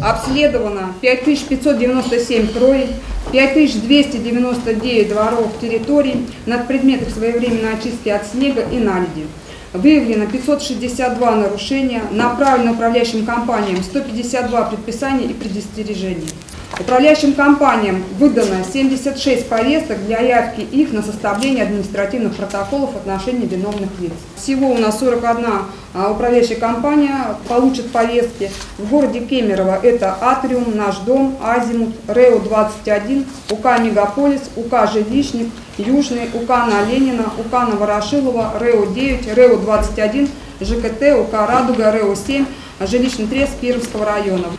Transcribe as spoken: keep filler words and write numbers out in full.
Обследовано пять тысяч пятьсот девяносто семь кроек, пять тысяч двести девяносто девять дворов территорий на предметах своевременной очистки от снега и наледи. Выявлено пятьсот шестьдесят два нарушения, направлено управляющим компаниям сто пятьдесят два предписания и предостережения. Управляющим компаниям выдано семьдесят шесть повесток для явки их на составление административных протоколов в отношении виновных лиц. Всего у нас сорок одна управляющая компания получит повестки. В городе Кемерово это Атриум, Наш дом, Азимут, РЭО двадцать один, УК Мегаполис, УК Жилищник, Южный, УК на Ленина, УК на Ворошилова, РЭО девять, РЭО двадцать один, ЖКТ, УК Радуга, РЭО семь, жилищный трест Кировского района.